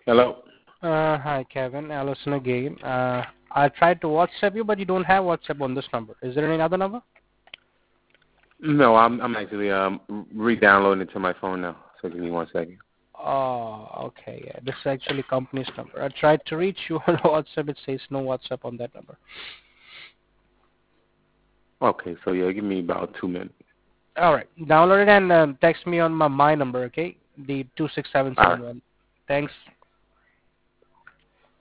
Hello? Hi, Kevin. Allison again. I tried to WhatsApp you, but you don't have WhatsApp on this number. Is there any other number? No, I'm actually re-downloading it to my phone now. So give me 1 second. Oh, okay. Yeah, this is actually company's number. I tried to reach you on WhatsApp. It says no WhatsApp on that number. Okay, so yeah, give me about 2 minutes. All right. Download it and text me on my number, okay? The All right. 26771. Thanks.